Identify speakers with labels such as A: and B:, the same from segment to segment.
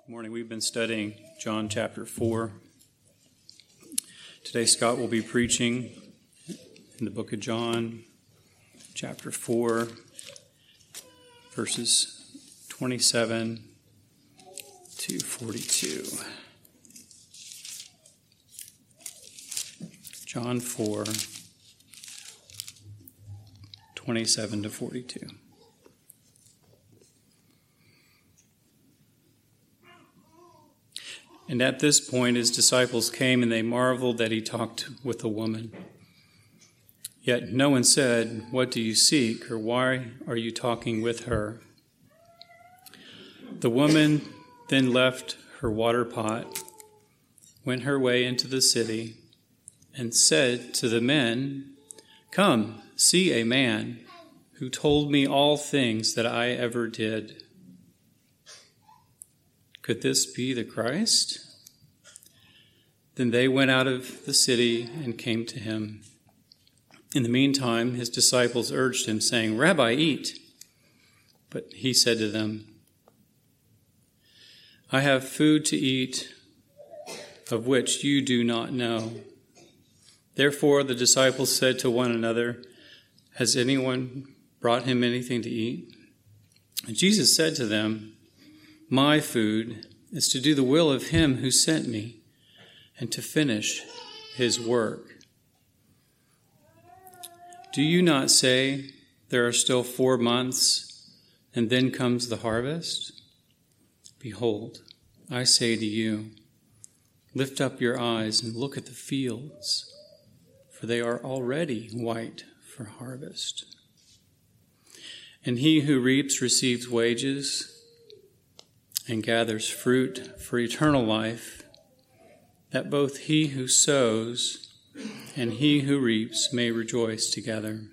A: Good morning. We've been studying John chapter 4. Today Scott will be preaching in the book of John chapter 4, verses 27 to 42. John 4, 27 to 42. And at this point his disciples came, and they marveled that he talked with a woman. Yet no one said, "What do you seek?" or "Why are you talking with her?" The woman then left her water pot, went her way into the city, and said to the men, "Come, see a man who told me all things that I ever did. Could this be the Christ?" Then they went out of the city and came to him. In the meantime, his disciples urged him, saying, "Rabbi, eat." But he said to them, "I have food to eat of which you do not know." Therefore the disciples said to one another, "Has anyone brought him anything to eat?" And Jesus said to them, "My food is to do the will of him who sent me and to finish his work. Do you not say, 'There are still 4 months, and then comes the harvest'? Behold, I say to you, lift up your eyes and look at the fields, for they are already white for harvest. And he who reaps receives wages and gathers fruit for eternal life, that both he who sows and he who reaps may rejoice together.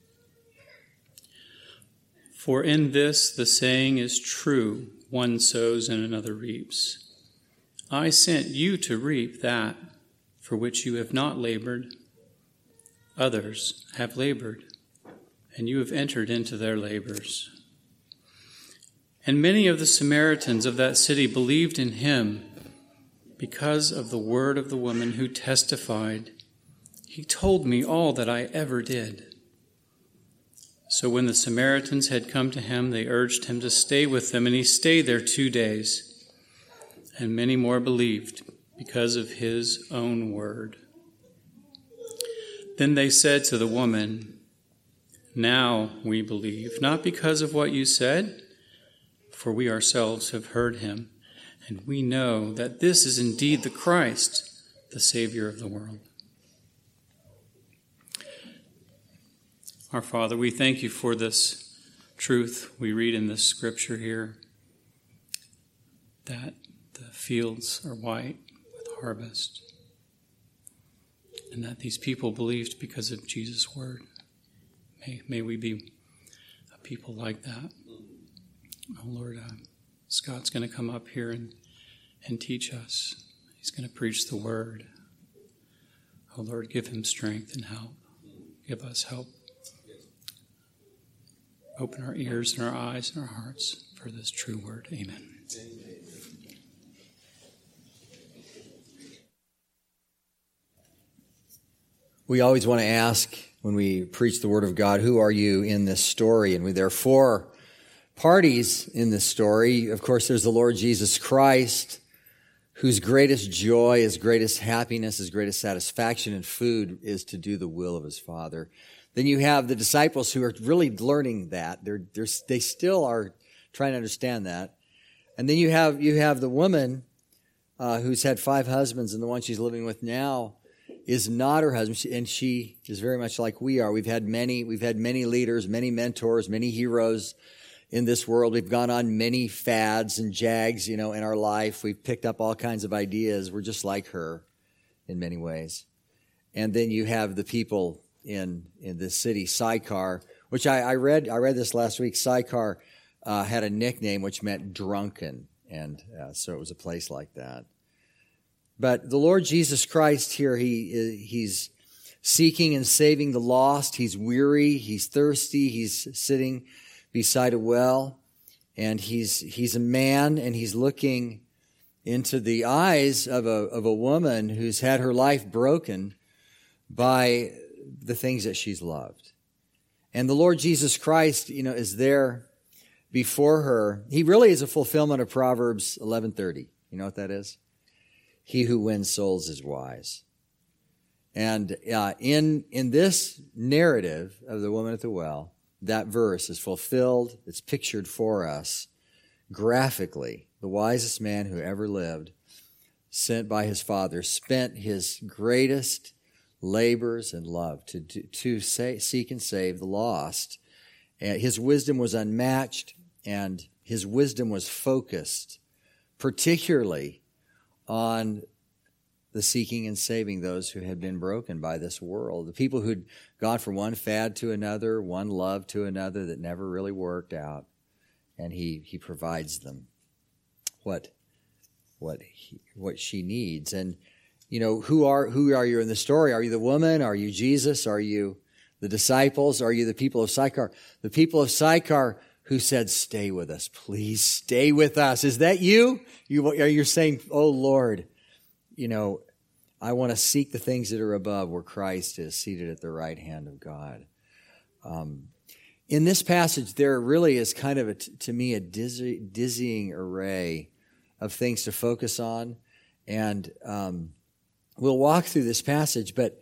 A: For in this the saying is true, one sows and another reaps. I sent you to reap that for which you have not labored. Others have labored, and you have entered into their labors." And many of the Samaritans of that city believed in him because of the word of the woman who testified, "He told me all that I ever did." So when the Samaritans had come to him, they urged him to stay with them, and he stayed there 2 days. And many more believed because of his own word. Then they said to the woman, "Now we believe, not because of what you said, for we ourselves have heard him, and we know that this is indeed the Christ, the Savior of the world." Our Father, we thank you for this truth we read in this scripture here, that the fields are white with harvest, and that these people believed because of Jesus' word. May we be a people like that. Oh Lord, Scott's going to come up here and teach us. He's going to preach the word. Oh Lord, give him strength and help. Give us help. Open our ears and our eyes and our hearts for this true word. Amen.
B: We always want to ask when we preach the word of God, who are you in this story? And there are 4 parties in this story. Of course, there's the Lord Jesus Christ, whose greatest joy, his greatest happiness, his greatest satisfaction in food is to do the will of his Father. Then you have the disciples who are really learning that. They still are trying to understand that. And then you have the woman who's had 5 husbands, and the one she's living with now is not her husband, and she is very much like we are. We've had many leaders, many mentors, many heroes in this world. We've gone on many fads and jags, in our life. We've picked up all kinds of ideas. We're just like her in many ways. And then you have the people in this city, Sychar, which I read this last week. Sychar had a nickname which meant drunken, and so it was a place like that. But the Lord Jesus Christ here, he's seeking and saving the lost. He's weary, he's thirsty, he's sitting beside a well, and he's a man, and he's looking into the eyes of a woman who's had her life broken by the things that she's loved. And the Lord Jesus Christ, is there before her. He really is a fulfillment of Proverbs 11:30. You know what that is? He who wins souls is wise. And in this narrative of the woman at the well, that verse is fulfilled. It's pictured for us graphically. The wisest man who ever lived, sent by his Father, spent his greatest labors and love to seek and save the lost. His wisdom was unmatched, and his wisdom was focused particularly on the seeking and saving those who had been broken by this world, the people who'd gone from one fad to another, one love to another that never really worked out, and he provides them what she needs. And who are you in the story? Are you the woman? Are you Jesus? Are you the disciples? Are you the people of Sychar? The people of Sychar who said, "Stay with us, please stay with us." Is that you? You're saying, "Oh Lord, I want to seek the things that are above, where Christ is seated at the right hand of God." In this passage, there really is kind of, to me, a dizzying array of things to focus on. And we'll walk through this passage, but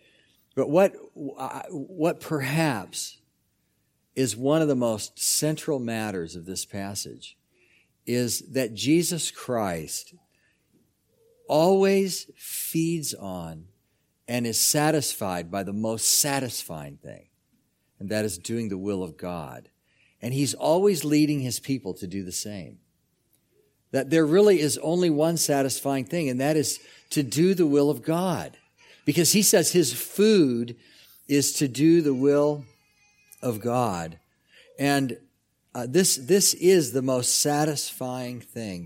B: what perhaps is one of the most central matters of this passage is that Jesus Christ always feeds on and is satisfied by the most satisfying thing, and that is doing the will of God. And he's always leading his people to do the same. That there really is only one satisfying thing, and that is to do the will of God. Because he says his food is to do the will of God. And this is the most satisfying thing.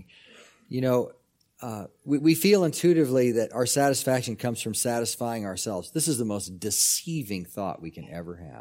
B: We feel intuitively that our satisfaction comes from satisfying ourselves. This is the most deceiving thought we can ever have.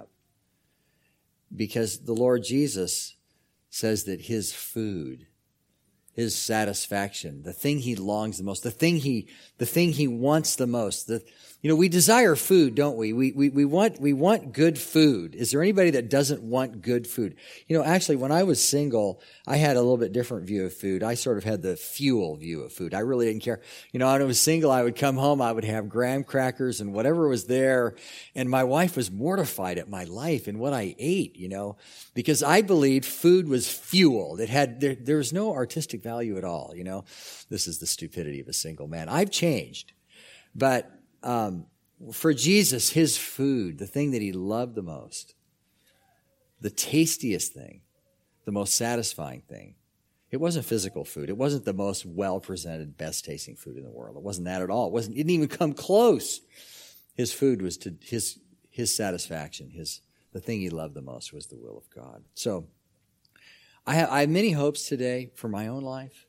B: Because the Lord Jesus says that his food, his satisfaction, the thing he longs the most, the thing he wants the most. We desire food, don't we? We want good food. Is there anybody that doesn't want good food? Actually, when I was single, I had a little bit different view of food. I sort of had the fuel view of food. I really didn't care. When I was single, I would come home, I would have graham crackers and whatever was there. And my wife was mortified at my life and what I ate, because I believed food was fuel. There was no artistic value at all, This is the stupidity of a single man. I've changed. But for Jesus, his food, the thing that he loved the most, the tastiest thing, the most satisfying thing, it wasn't physical food. It wasn't the most well-presented, best-tasting food in the world. It wasn't that at all. It didn't even come close. His food was to his satisfaction. The thing he loved the most was the will of God. So I have many hopes today for my own life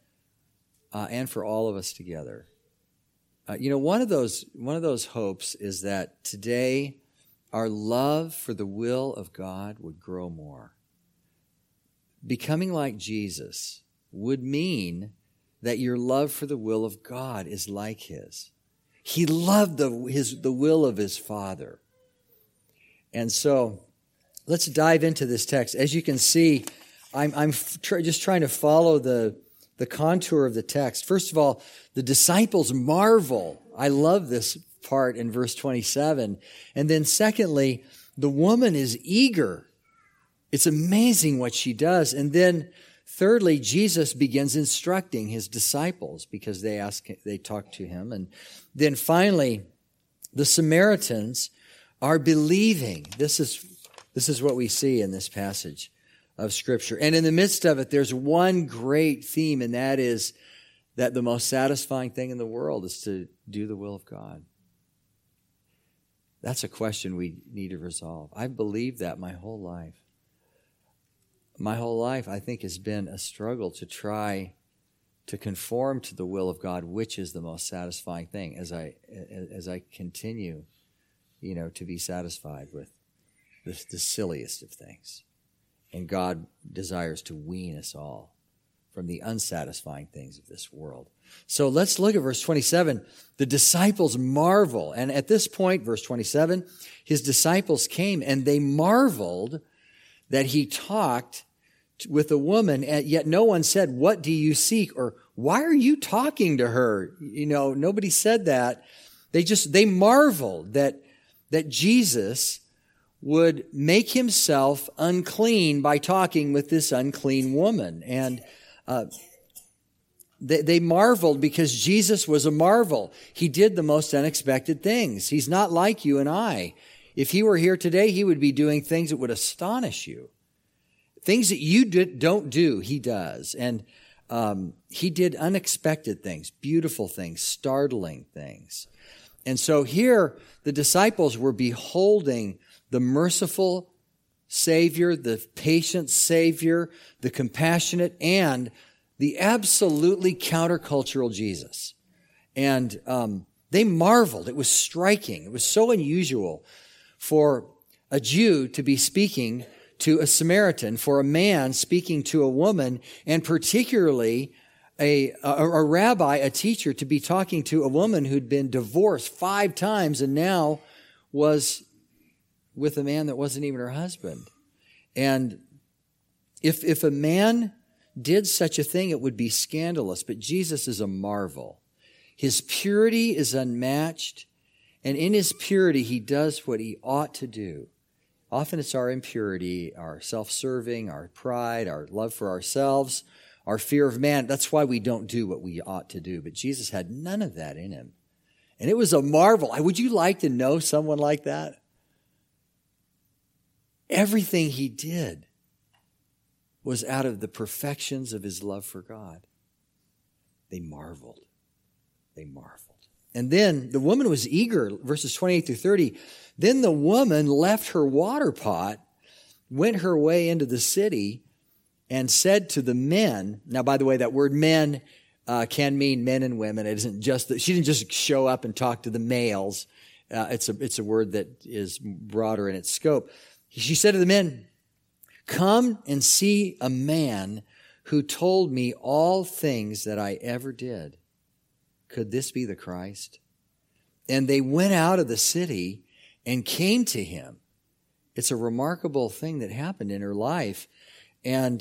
B: and for all of us together. One of those hopes is that today our love for the will of God would grow more. Becoming like Jesus would mean that your love for the will of God is like his. He loved the will of his Father. And so let's dive into this text. As you can see, I'm just trying to follow the contour of the text. First of all, the disciples marvel. I love this part in verse 27. And then secondly, the woman is eager. It's amazing what she does. And then thirdly, Jesus begins instructing his disciples because they talk to him. And then finally, the Samaritans are believing. This is what we see in this passage of Scripture. And in the midst of it, there's one great theme, and that is that the most satisfying thing in the world is to do the will of God. That's a question we need to resolve. I've believed that my whole life. My whole life, I think, has been a struggle to try to conform to the will of God, which is the most satisfying thing, as I continue, to be satisfied with the silliest of things. And God desires to wean us all from the unsatisfying things of this world. So let's look at verse 27. The disciples marvel. And at this point, verse 27, his disciples came and they marveled that he talked with a woman, and yet no one said, "What do you seek?" or "Why are you talking to her?" Nobody said that. They marveled that Jesus would make himself unclean by talking with this unclean woman. And they marveled because Jesus was a marvel. He did the most unexpected things. He's not like you and I. If he were here today, he would be doing things that would astonish you. Things that you don't do, he does. And he did unexpected things, beautiful things, startling things. And so here, the disciples were beholding the merciful Savior, the patient Savior, the compassionate, and the absolutely countercultural Jesus. And they marveled. It was striking. It was so unusual for a Jew to be speaking to a Samaritan, for a man speaking to a woman, and particularly a rabbi, a teacher, to be talking to a woman who'd been divorced 5 times and now was with a man that wasn't even her husband. And if a man did such a thing, it would be scandalous. But Jesus is a marvel. His purity is unmatched, and in his purity, he does what he ought to do. Often it's our impurity, our self-serving, our pride, our love for ourselves, our fear of man. That's why we don't do what we ought to do. But Jesus had none of that in him. And it was a marvel. Would you like to know someone like that? Everything he did was out of the perfections of his love for God. They marveled. They marveled. And then the woman was eager, verses 28 through 30. Then the woman left her water pot, went her way into the city, and said to the men. Now, by the way, that word men can mean men and women. It isn't just that she didn't just show up and talk to the males. It's a word that is broader in its scope. She said to the men, "Come and see a man who told me all things that I ever did. Could this be the Christ?" And they went out of the city and came to him. It's a remarkable thing that happened in her life. And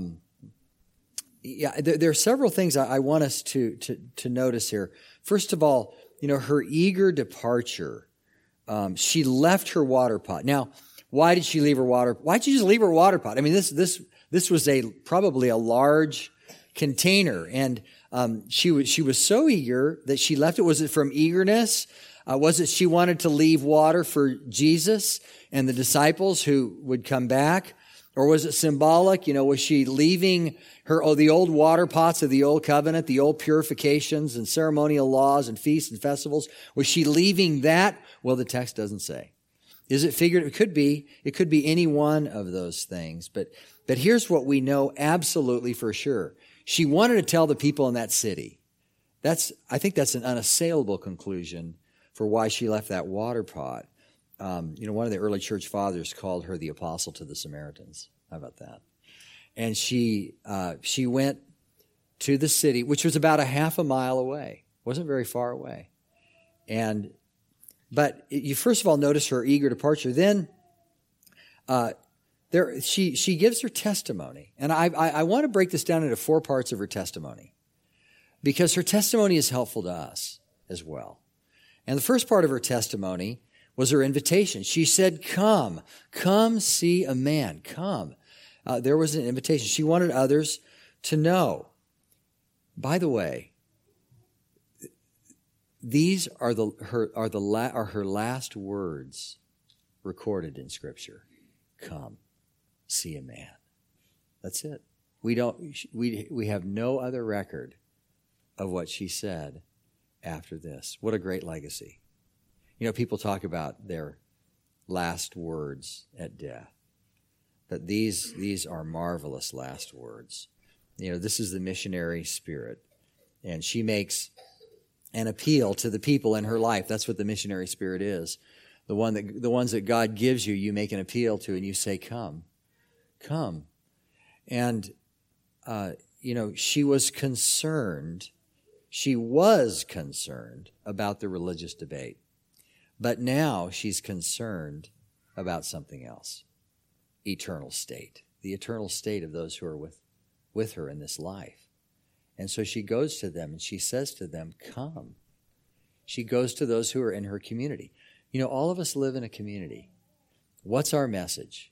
B: there are several things I want us to notice here. First of all, her eager departure. She left her water pot. Now, why did she leave her water? Why'd she just leave her water pot? I mean, this was probably a large container, and she was so eager that she left it. Was it from eagerness? Was it she wanted to leave water for Jesus and the disciples who would come back? Or was it symbolic? Was she leaving the old water pots of the old covenant, the old purifications and ceremonial laws and feasts and festivals? Was she leaving that? Well, the text doesn't say. Is it figurative? It could be. It could be any one of those things. But here's what we know absolutely for sure. She wanted to tell the people in that city. I think that's an unassailable conclusion for why she left that water pot. One of the early church fathers called her the apostle to the Samaritans. How about that? And she went to the city, which was about a half a mile away. Wasn't very far away. But you first of all notice her eager departure. Then she gives her testimony. And I want to break this down into 4 parts of her testimony, because her testimony is helpful to us as well. And the first part of her testimony was her invitation. She said, come see a man, come. There was an invitation. She wanted others to know. By the way, these are her last words recorded in Scripture. Come, see a man. That's it. We have no other record of what she said after this. What a great legacy. People talk about their last words at death, but these are marvelous last words. This is the missionary spirit, and she makes an appeal to the people in her life. That's what the missionary spirit is. The ones that God gives you, you make an appeal to, and you say, come. And she was concerned. She was concerned about the religious debate. But now she's concerned about something else. Eternal state. The eternal state of those who are with her in this life. And so she goes to them and she says to them, come. She goes to those who are in her community. All of us live in a community. What's our message?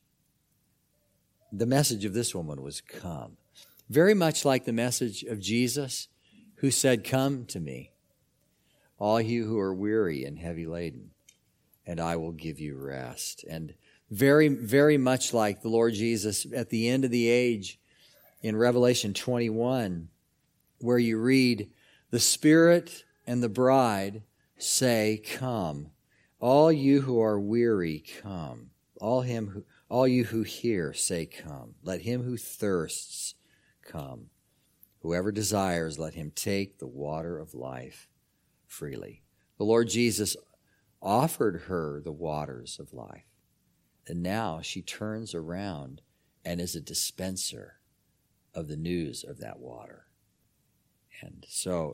B: The message of this woman was come. Very much like the message of Jesus, who said, come to me, all you who are weary and heavy laden, and I will give you rest. And very, very much like the Lord Jesus at the end of the age in Revelation 21, where you read, the Spirit and the bride say, come. All you who are weary, come. All you who hear, say, come. Let him who thirsts come. Whoever desires, let him take the water of life freely. The Lord Jesus offered her the waters of life. And now she turns around and is a dispenser of the news of that water. And so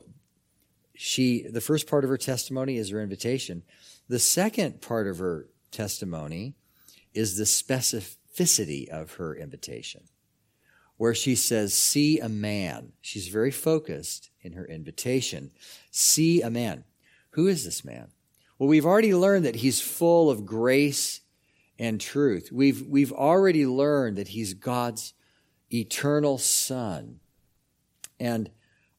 B: the first part of her testimony is her invitation. The second part of her testimony is the specificity of her invitation, where she says, see a man. She's very focused in her invitation. See a man. Who is this man? Well, we've already learned that he's full of grace and truth. We've already learned that he's God's eternal Son. And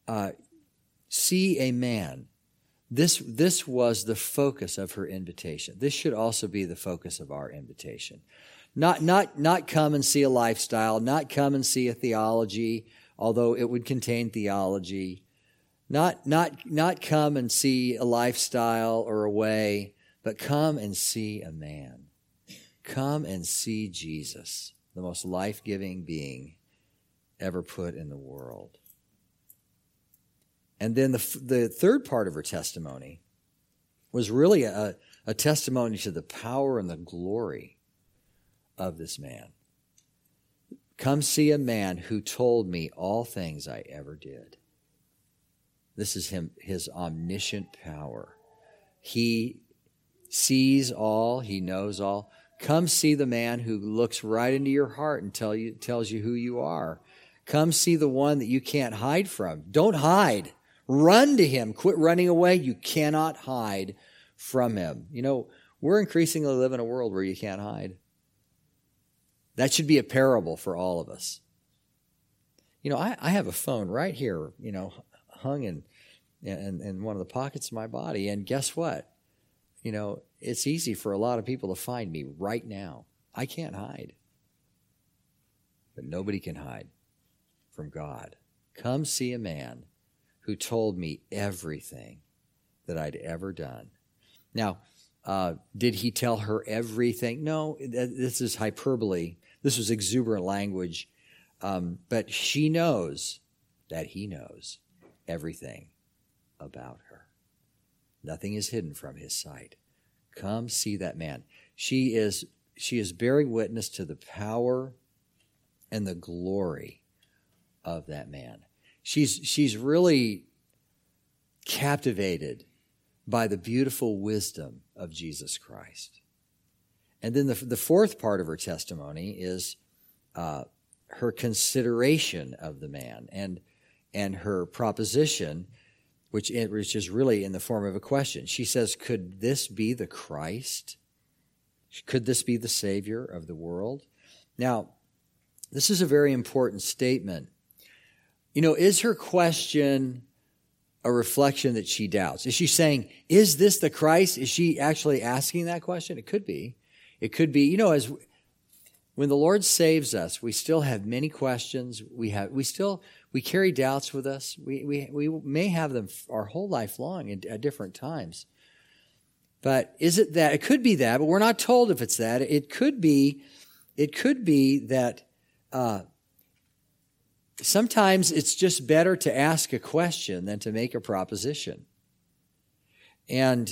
B: see a man. This was the focus of her invitation. This should also be the focus of our invitation. Not come and see a lifestyle, not come and see a theology, although it would contain theology. Not come and see a lifestyle or a way, but come and see a man. Come and see Jesus, the most life-giving being ever put in the world. And then the third part of her testimony was really a testimony to the power and the glory of this man. Come see a man who told me all things I ever did. This is his omniscient power. He sees all, he knows all. Come see the man who looks right into your heart and tells you who you are. Come see the one that you can't hide from. Don't hide. Run to him. Quit running away. You cannot hide from him. We're increasingly living in a world where you can't hide. That should be a parable for all of us. I have a phone right here, hung in one of the pockets of my body. And guess what? It's easy for a lot of people to find me right now. I can't hide. But nobody can hide from God. Come see a man who told me everything that I'd ever done. Now, did he tell her everything? No, this is hyperbole. This was exuberant language. But she knows that he knows everything about her. Nothing is hidden from his sight. Come see that man. She is bearing witness to the power and the glory of that man. She's really captivated by the beautiful wisdom of Jesus Christ. And then the fourth part of her testimony is her consideration of the man and her proposition, which is really in the form of a question. She says, could this be the Christ? Could this be the Savior of the world? Now, this is a very important statement. Is her question a reflection that she doubts? Is she saying, is this the Christ? Is she actually asking that question? It could be. It could be, as when the Lord saves us, we still have many questions. We carry doubts with us. We may have them our whole life long at different times. But is it that? It could be that, but we're not told if it's that. It could be that sometimes it's just better to ask a question than to make a proposition. And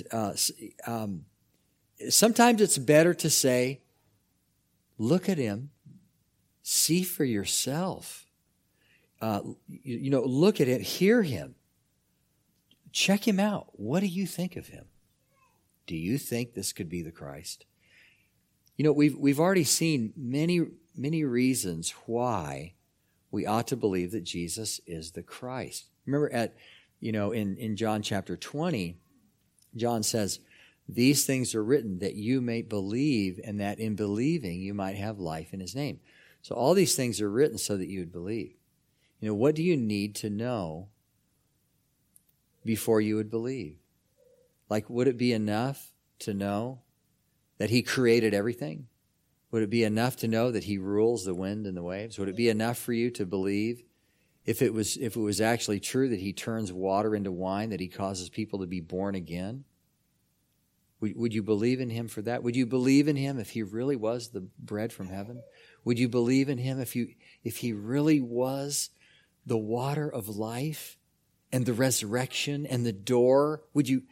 B: sometimes it's better to say, look at him, see for yourself. look at it, hear him. Check him out. What do you think of him? Do you think this could be the Christ? We've already seen many reasons why we ought to believe that Jesus is the Christ. Remember in John chapter 20, John says, "These things are written that you may believe, and that in believing you might have life in his name." So all these things are written so that you would believe. What do you need to know before you would believe? Like, would it be enough to know that he created everything? Would it be enough to know that he rules the wind and the waves? Would it be enough for you to believe if it was actually true that he turns water into wine, that he causes people to be born again? Would you believe in him for that? Would you believe in him if he really was the bread from heaven? Would you believe in him if he really was the water of life and the resurrection and the door? Would you,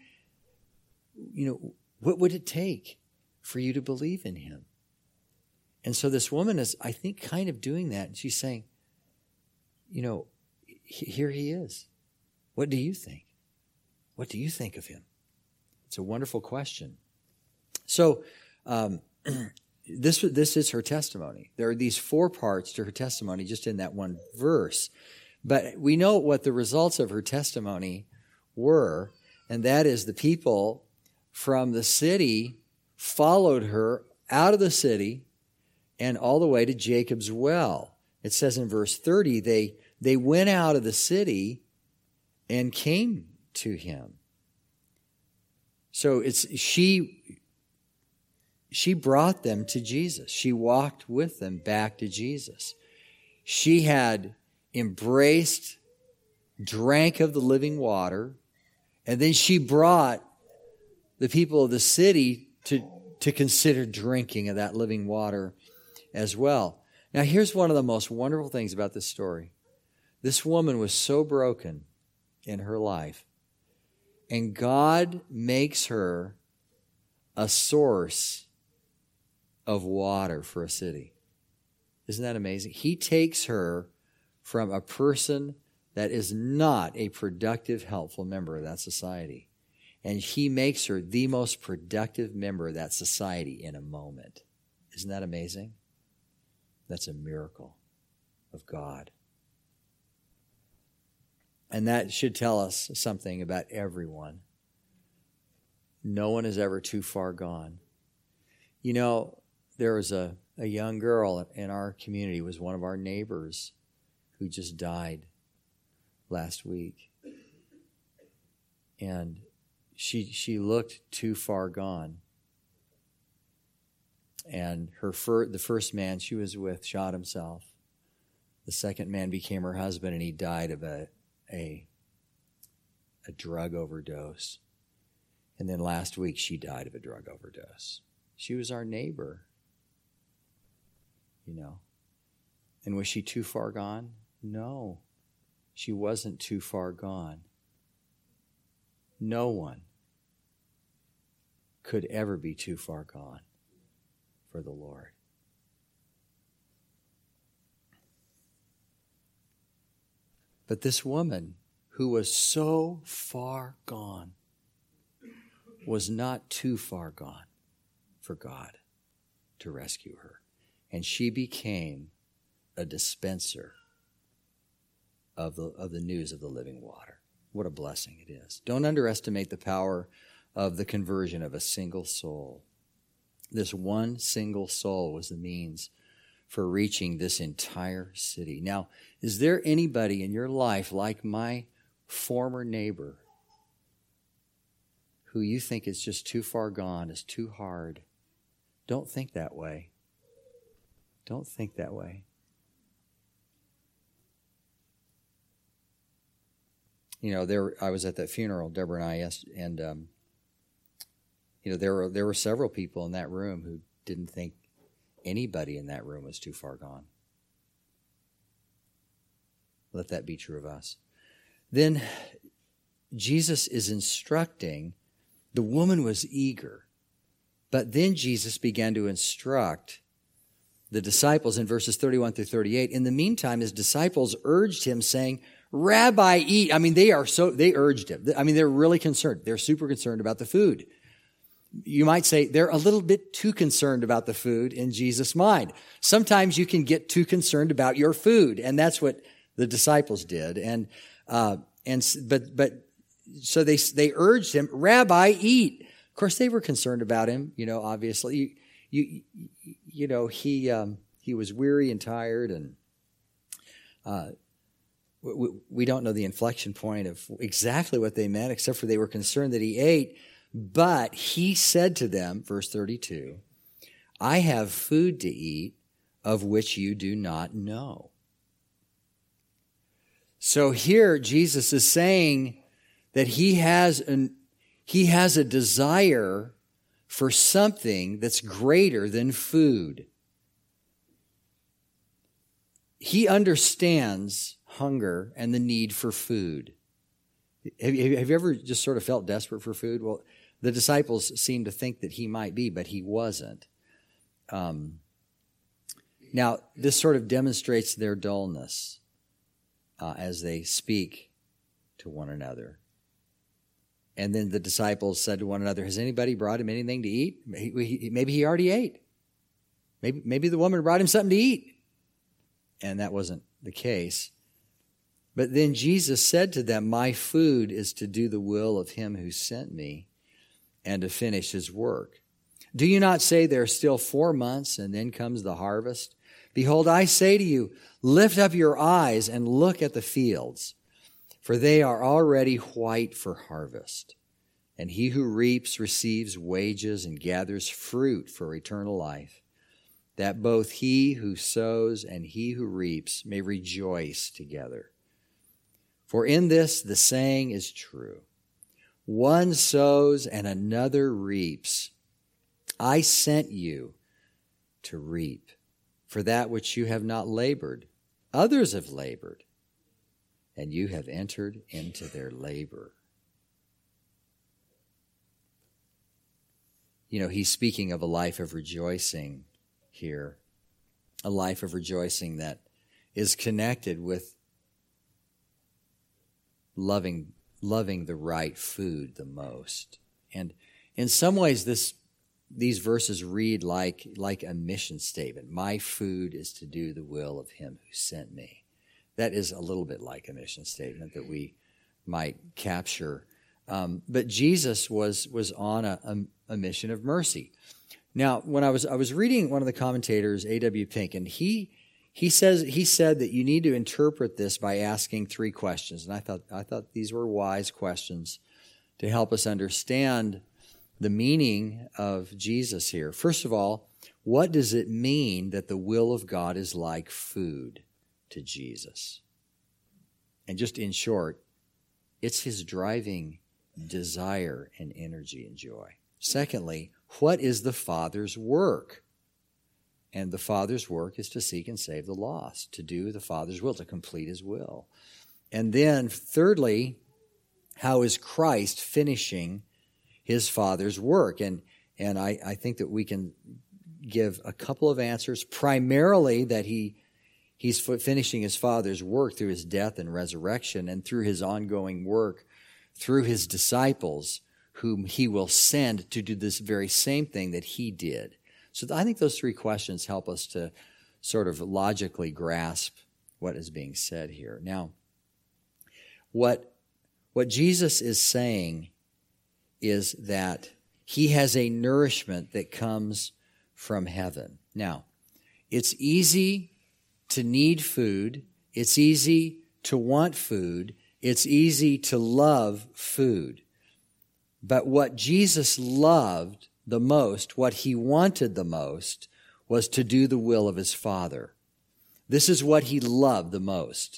B: what would it take for you to believe in him? And so this woman is, I think, kind of doing that. And she's saying, here he is. What do you think? What do you think of him? It's a wonderful question. So this is her testimony. There are these 4 parts to her testimony just in that one verse. But we know what the results of her testimony were, and that is the people from the city followed her out of the city and all the way to Jacob's well. It says in verse 30, they went out of the city and came to him. So she brought them to Jesus. She walked with them back to Jesus. She had embraced, drank of the living water, and then she brought the people of the city to consider drinking of that living water as well. Now, here's one of the most wonderful things about this story. This woman was so broken in her life, and God makes her a source of water for a city. Isn't that amazing? He takes her from a person that is not a productive, helpful member of that society, and he makes her the most productive member of that society in a moment. Isn't that amazing? That's a miracle of God. And that should tell us something about everyone. No one is ever too far gone. There was a young girl in our community, was one of our neighbors, who just died last week. And she looked too far gone. And the first man she was with shot himself. The second man became her husband, and he died of a drug overdose. And then last week she died of a drug overdose. She was our neighbor, And was she too far gone? No, she wasn't too far gone. No one could ever be too far gone for the Lord. But this woman, who was so far gone, was not too far gone for God to rescue her. And she became a dispenser of the news of the living water. What a blessing it is. Don't underestimate the power of the conversion of a single soul. This one single soul was the means for reaching this entire city. Now, is there anybody in your life like my former neighbor who you think is just too far gone, is too hard? Don't think that way. Don't think that way. I was at that funeral, Deborah and I, and there were several people in that room who didn't think anybody in that room was too far gone. Let that be true of us. Then Jesus is instructing. The woman was eager, but then Jesus began to instruct the disciples in verses 31 through 38. In the meantime, his disciples urged him, saying, Rabbi, eat. I mean, they urged him. I mean, they're really concerned. They're super concerned about the food. You might say they're a little bit too concerned about the food in Jesus' mind. Sometimes you can get too concerned about your food, and that's what the disciples did. So they urged him, Rabbi, eat. Of course, they were concerned about him. Obviously, he was weary and tired, and we don't know the inflection point of exactly what they meant, except for they were concerned that he ate. But he said to them, verse 32, I have food to eat of which you do not know. So here Jesus is saying that he has a desire for something that's greater than food. He understands hunger and the need for food. Have you ever just sort of felt desperate for food? Well, the disciples seemed to think that he might be, but he wasn't. Now, this sort of demonstrates their dullness as they speak to one another. And then the disciples said to one another, has anybody brought him anything to eat? Maybe he already ate. Maybe the woman brought him something to eat. And that wasn't the case. But then Jesus said to them, my food is to do the will of him who sent me and to finish his work. Do you not say there are still 4 months and then comes the harvest? Behold, I say to you, lift up your eyes and look at the fields, for they are already white for harvest. And he who reaps receives wages and gathers fruit for eternal life, that both he who sows and he who reaps may rejoice together. For in this the saying is true, one sows and another reaps. I sent you to reap for that which you have not labored. Others have labored, and you have entered into their labor. He's speaking of a life of rejoicing here, a life of rejoicing that is connected with loving the right food the most. And in some ways, these verses read like a mission statement. My food is to do the will of him who sent me. That is a little bit like a mission statement that we might capture. But Jesus was on a mission of mercy. Now, when I was reading one of the commentators, A.W. Pink, and he said that you need to interpret this by asking 3 questions. And I thought these were wise questions to help us understand the meaning of Jesus here. First of all, what does it mean that the will of God is like food to Jesus? And just in short, it's his driving desire and energy and joy. Secondly, what is the Father's work? And the Father's work is to seek and save the lost, to do the Father's will, to complete his will. And then thirdly, how is Christ finishing his Father's work? And I think that we can give a couple of answers. Primarily that he's finishing his Father's work through his death and resurrection, and through his ongoing work through his disciples, whom he will send to do this very same thing that he did. So I think those 3 questions help us to sort of logically grasp what is being said here. Now, what Jesus is saying is that he has a nourishment that comes from heaven. Now, it's easy to need food. It's easy to want food. It's easy to love food. But what Jesus loved the most, what he wanted the most, was to do the will of his Father. This is what he loved the most.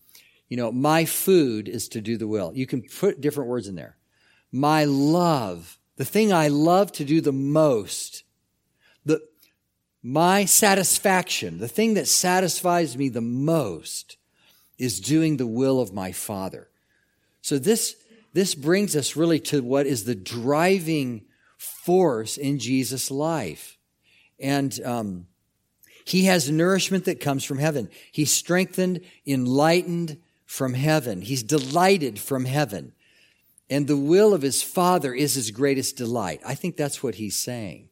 B: My food is to do the will. You can put different words in there. My love, the thing I love to do the most, my satisfaction, the thing that satisfies me the most, is doing the will of my Father. So this brings us really to what is the driving force in Jesus' life. And He has nourishment that comes from heaven. He's strengthened, enlightened from heaven. He's delighted from heaven. And the will of his Father is his greatest delight. I think that's what he's saying.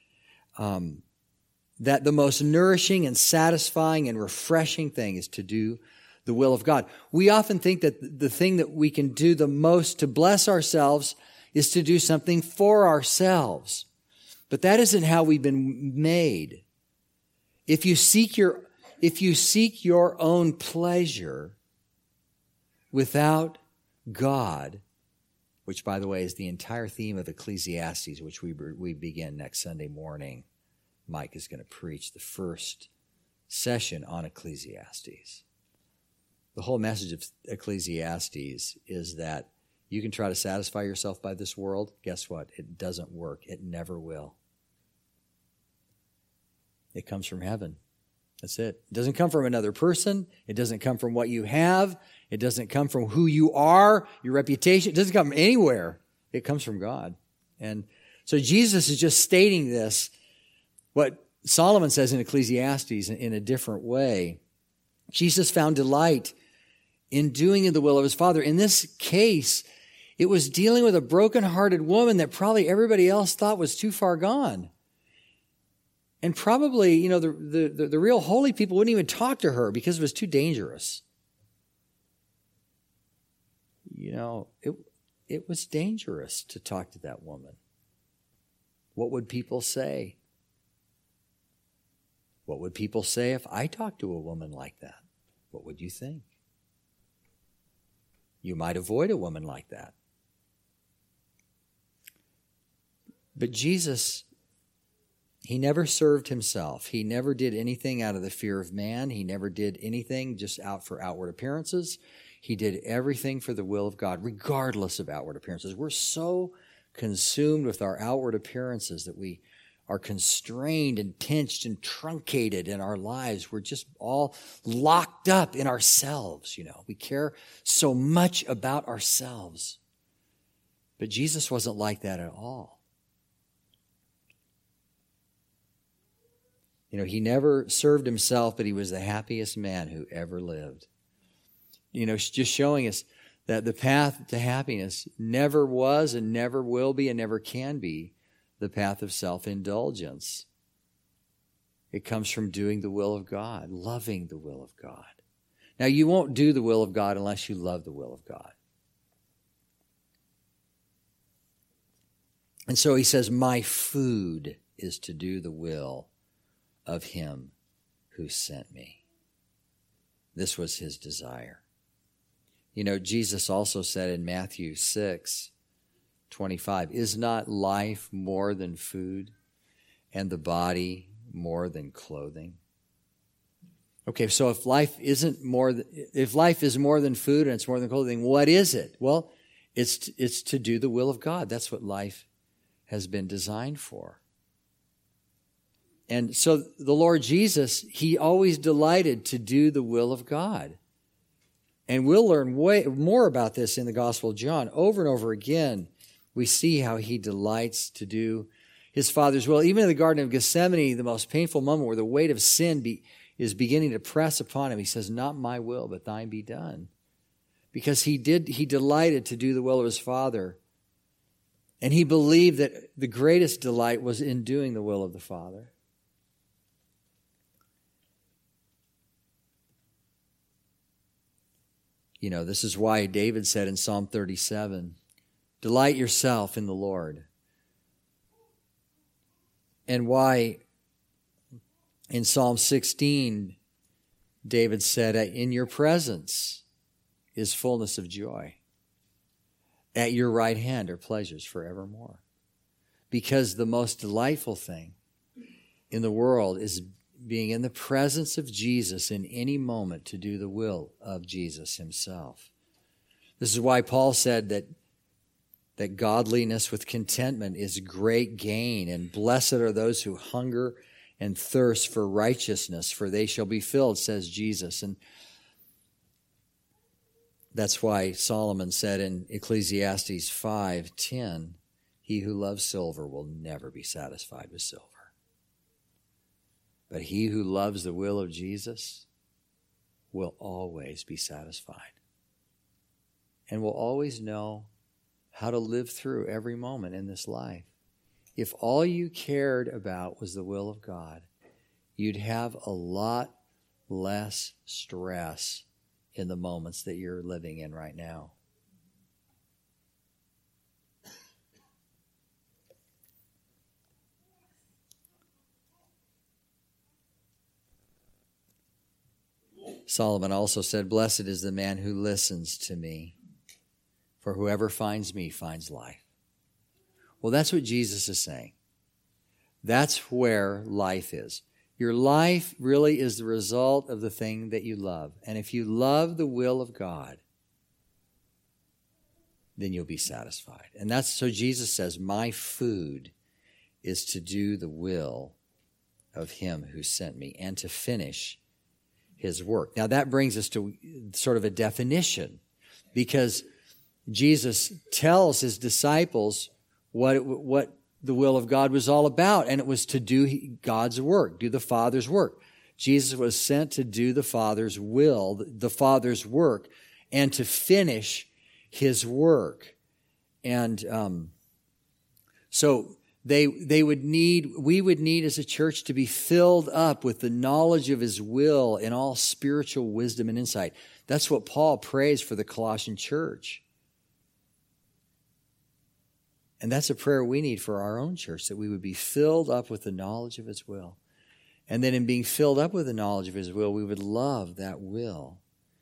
B: That the most nourishing and satisfying and refreshing thing is to do the will of God. We often think that the thing that we can do the most to bless ourselves is to do something for ourselves. But that isn't how we've been made. If you seek your own pleasure without God, which, by the way, is the entire theme of Ecclesiastes, which we begin next Sunday morning. Mike is going to preach the first session on Ecclesiastes. The whole message of Ecclesiastes is that you can try to satisfy yourself by this world. Guess what? It doesn't work. It never will. It comes from heaven. That's it. It doesn't come from another person. It doesn't come from what you have. It doesn't come from who you are, your reputation. It doesn't come from anywhere. It comes from God. And so Jesus is just stating this, what Solomon says in Ecclesiastes in a different way. Jesus found delight in doing the will of his Father. In this case, it was dealing with a broken-hearted woman that probably everybody else thought was too far gone. And probably, the real holy people wouldn't even talk to her because it was too dangerous. It was dangerous to talk to that woman. What would people say? What would people say if I talked to a woman like that? What would you think? You might avoid a woman like that. But Jesus, he never served himself. He never did anything out of the fear of man. He never did anything just out for outward appearances. He did everything for the will of God, regardless of outward appearances. We're so consumed with our outward appearances that we are constrained and pinched and truncated in our lives. We're just all locked up in ourselves, We care so much about ourselves. But Jesus wasn't like that at all. He never served himself, but he was the happiest man who ever lived. Just showing us that the path to happiness never was and never will be and never can be the path of self-indulgence. It comes from doing the will of God, loving the will of God. Now, you won't do the will of God unless you love the will of God. And so he says, my food is to do the will of him who sent me. This was his desire. Jesus also said in Matthew 6:25, is not life more than food and the body more than clothing? Okay, so if life is more than food and it's more than clothing, what is it? Well, it's to do the will of God. That's what life has been designed for. And so the Lord Jesus, he always delighted to do the will of God. And we'll learn way more about this in the Gospel of John. Over and over again, we see how he delights to do his Father's will. Even in the Garden of Gethsemane, the most painful moment where the weight of sin is beginning to press upon him, he says, not my will, but thine be done. Because he delighted to do the will of his Father. And he believed that the greatest delight was in doing the will of the Father. This is why David said in Psalm 37, delight yourself in the Lord. And why in Psalm 16, David said, in your presence is fullness of joy. At your right hand are pleasures forevermore. Because the most delightful thing in the world is being in the presence of Jesus in any moment to do the will of Jesus himself. This is why Paul said that godliness with contentment is great gain, and blessed are those who hunger and thirst for righteousness, for they shall be filled, says Jesus. And that's why Solomon said in Ecclesiastes 5:10, he who loves silver will never be satisfied with silver. But he who loves the will of Jesus will always be satisfied and will always know how to live through every moment in this life. If all you cared about was the will of God, you'd have a lot less stress in the moments that you're living in right now. Solomon also said, "Blessed is the man who listens to me, for whoever finds me finds life." Well, that's what Jesus is saying. That's where life is. Your life really is the result of the thing that you love. And if you love the will of God, then you'll be satisfied. And that's so Jesus says, my food is to do the will of him who sent me and to finish his work. Now that brings us to sort of a definition, because Jesus tells his disciples what the will of God was all about, and it was to do God's work, do the Father's work. Jesus was sent to do the Father's will, the Father's work, and to finish his work. And so we would need as a church to be filled up with the knowledge of his will in all spiritual wisdom and insight. That's what Paul prays for the Colossian church. And that's a prayer we need for our own church, that we would be filled up with the knowledge of his will. And then in being filled up with the knowledge of his will, we would love that will.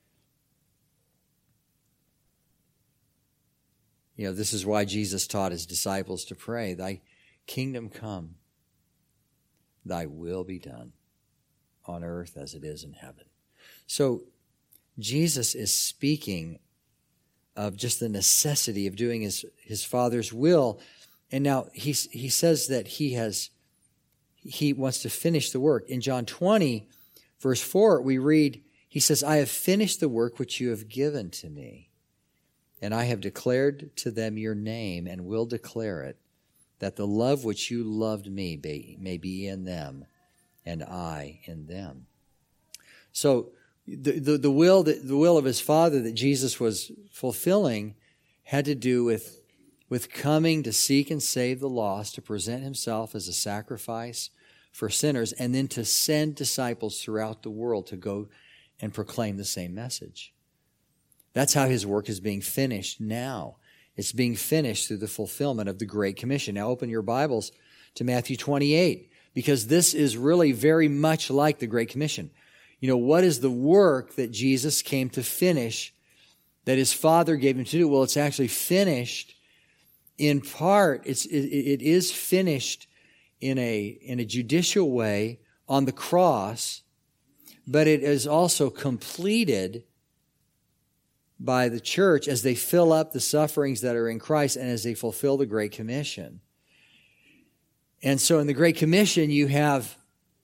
B: You know, this is why Jesus taught his disciples to pray, "Thy kingdom come, thy will be done on earth as it is in heaven." So Jesus is speaking of just the necessity of doing his Father's will. And now he says that he wants to finish the work. In John 20, verse 4, we read, he says, "I have finished the work which you have given to me, and I have declared to them your name and will declare it, that the love which you loved me may be in them, and I in them." So the will of his Father that Jesus was fulfilling had to do with coming to seek and save the lost, to present himself as a sacrifice for sinners, and then to send disciples throughout the world to go and proclaim the same message. That's how his work is being finished now. It's being finished through the fulfillment of the Great Commission. Now open your Bibles to Matthew 28, because this is really very much like the Great Commission. You know, what is the work that Jesus came to finish, that his Father gave him to do? Well, it's actually finished in part. It is finished in a judicial way on the cross, but it is also completed by the church as they fill up the sufferings that are in Christ and as they fulfill the Great Commission. And so in the Great Commission, you have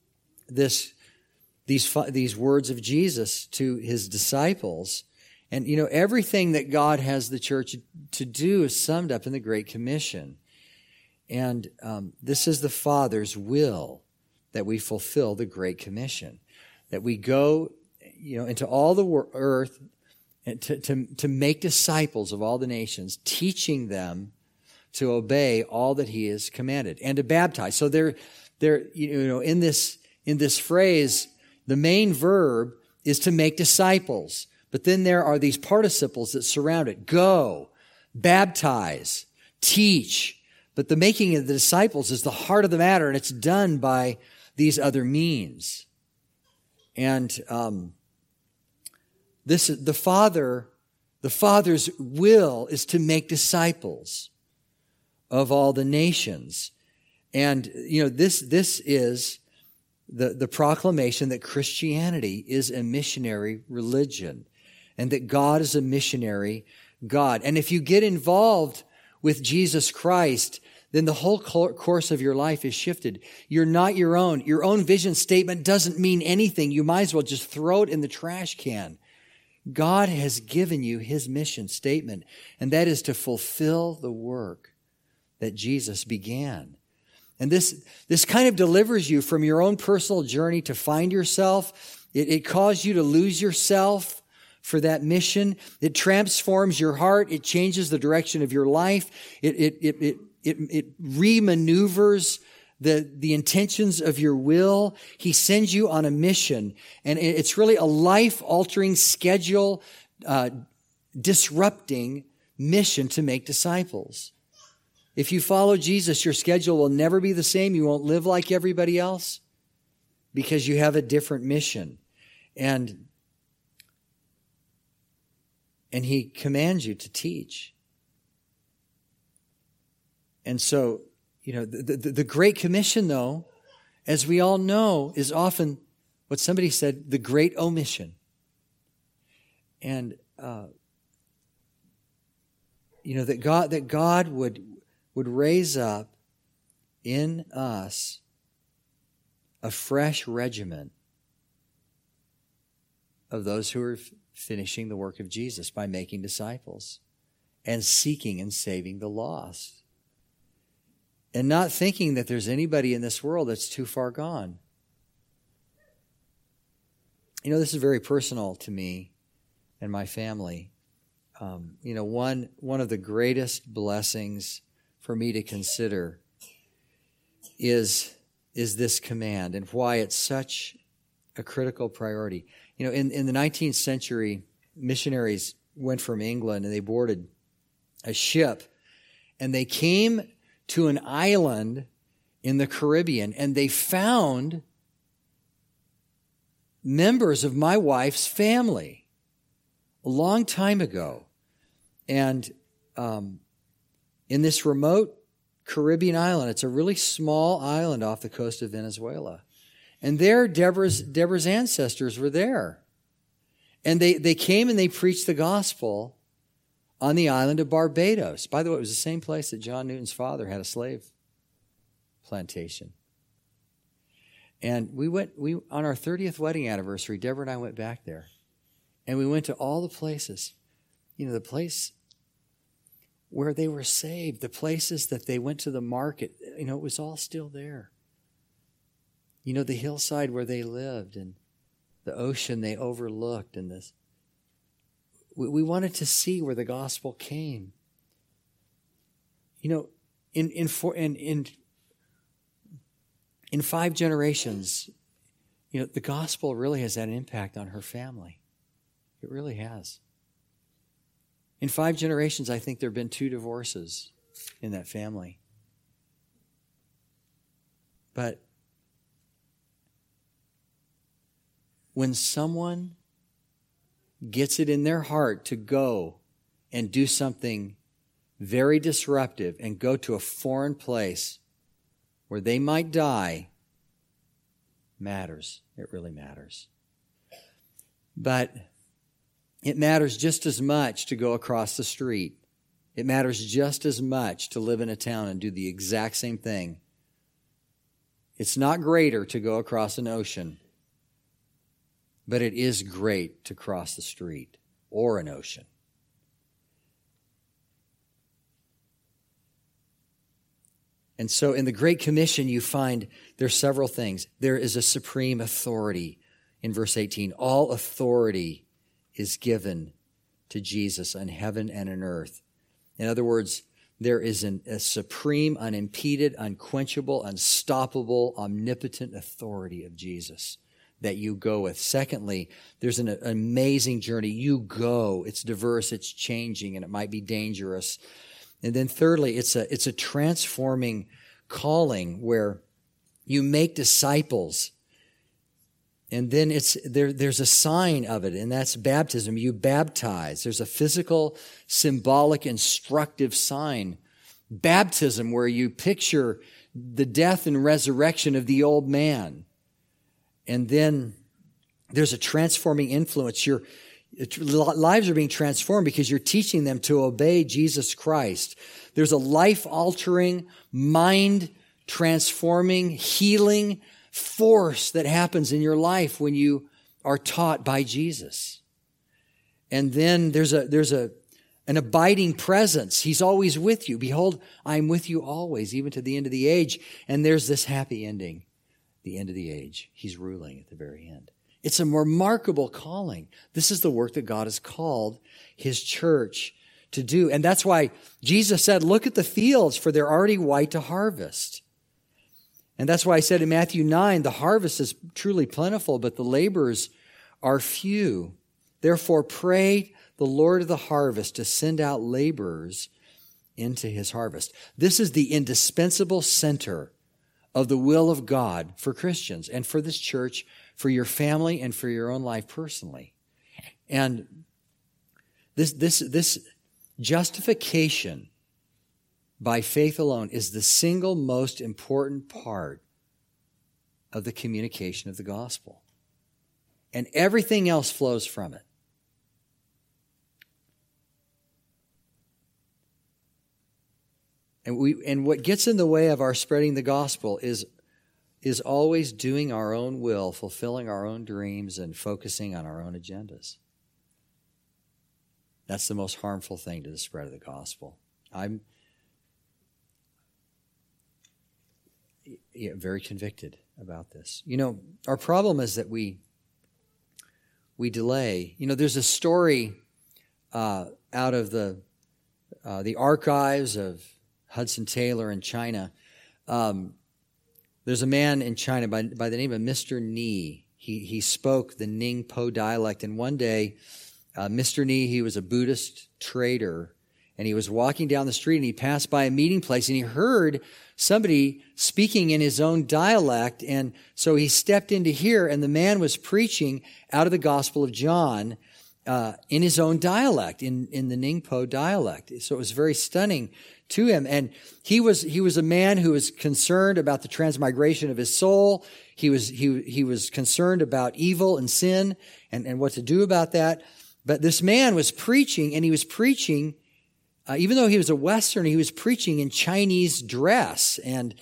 B: these words of Jesus to his disciples. And, you know, everything that God has the church to do is summed up in the Great Commission. And this is the Father's will, that we fulfill the Great Commission, that we go, you know, into all the earth and to make disciples of all the nations, teaching them to obey all that he has commanded and to baptize. So there, you know, in this phrase, the main verb is to make disciples. But then there are these participles that surround it. Go, baptize, teach. But the making of the disciples is the heart of the matter, and it's done by these other means. And the Father's will is to make disciples of all the nations. And, you know, this is the proclamation that Christianity is a missionary religion, and that God is a missionary God. And if you get involved with Jesus Christ, then the whole course of your life is shifted. You're not your own. Your own vision statement doesn't mean anything. You might as well just throw it in the trash can. God has given you his mission statement, and that is to fulfill the work that Jesus began. And this kind of delivers you from your own personal journey to find yourself. It caused you to lose yourself for that mission. It transforms your heart. It changes the direction of your life. It re-maneuvers the intentions of your will. He sends you on a mission. And it's really a life-altering, schedule disrupting mission to make disciples. If you follow Jesus, your schedule will never be the same. You won't live like everybody else because you have a different mission. And He commands you to teach. And so, the Great Commission, though, as we all know, is often what somebody said, the great omission. And, that God would raise up in us a fresh regiment of those who are finishing the work of Jesus by making disciples and seeking and saving the lost. And not thinking that there's anybody in this world that's too far gone. This is very personal to me and my family. One of the greatest blessings for me to consider is this command and why it's such a critical priority. In the 19th century, missionaries went from England and they boarded a ship and they came to an island in the Caribbean and they found members of my wife's family a long time ago. And in this remote Caribbean island, it's a really small island off the coast of Venezuela. And there, Deborah's ancestors were there. And they came and they preached the gospel on the island of Barbados. By the way, it was the same place that John Newton's father had a slave plantation. And we on our 30th wedding anniversary, Deborah and I went back there. And we went to all the places. The place where they were saved, the places that they went to the market, it was all still there. The hillside where they lived and the ocean they overlooked and this. We wanted to see where the gospel came. In 5 generations, the gospel really has had an impact on her family. It really has. In 5 generations, I think there have been 2 divorces in that family. But when someone gets it in their heart to go and do something very disruptive and go to a foreign place where they might die, matters. It really matters. But it matters just as much to go across the street. It matters just as much to live in a town and do the exact same thing. It's not greater to go across an ocean, but it is great to cross the street or an ocean. And so in the Great Commission, you find there's several things. There is a supreme authority in verse 18. All authority is given to Jesus on heaven and on earth. In other words, there is a supreme, unimpeded, unquenchable, unstoppable, omnipotent authority of Jesus that you go with. Secondly, there's an amazing journey. You go. It's diverse, it's changing, and it might be dangerous. And then thirdly, it's a transforming calling where you make disciples. And then there's a sign of it, and that's baptism. You baptize. There's a physical, symbolic, instructive sign. Baptism, where you picture the death and resurrection of the old man. And then there's a transforming influence. Your lives are being transformed because you're teaching them to obey Jesus Christ. There's a life-altering, mind-transforming, healing force that happens in your life when you are taught by Jesus. And then there's a an abiding presence. He's always with you. Behold, I am with you always, even to the end of the age. And there's this happy ending, the end of the age. He's ruling at the very end. It's a remarkable calling. This is the work that God has called His church to do. And that's why Jesus said, look at the fields, for they're already white to harvest. And that's why I said in Matthew 9, the harvest is truly plentiful, but the laborers are few. Therefore, pray the Lord of the harvest to send out laborers into His harvest. This is the indispensable center of the will of God for Christians and for this church, for your family, and for your own life personally. And this justification by faith alone is the single most important part of the communication of the gospel. And everything else flows from it. And what gets in the way of our spreading the gospel is always doing our own will, fulfilling our own dreams, and focusing on our own agendas. That's the most harmful thing to the spread of the gospel. I'm very convicted about this. You know, our problem is that we delay. You know, there's a story out of the archives of Hudson Taylor in China. There's a man in China by the name of Mr. Ni. He spoke the Ningpo dialect, and one day, Mr. Ni, he was a Buddhist trader, and he was walking down the street, and he passed by a meeting place, and he heard somebody speaking in his own dialect, and so he stepped in to hear, and the man was preaching out of the Gospel of John in his own dialect, in the Ningpo dialect. So it was very stunning to him. And he was a man who was concerned about the transmigration of his soul. He was concerned about evil and sin and what to do about that. But this man was preaching, and he was preaching, even though he was a Westerner, he was preaching in Chinese dress. And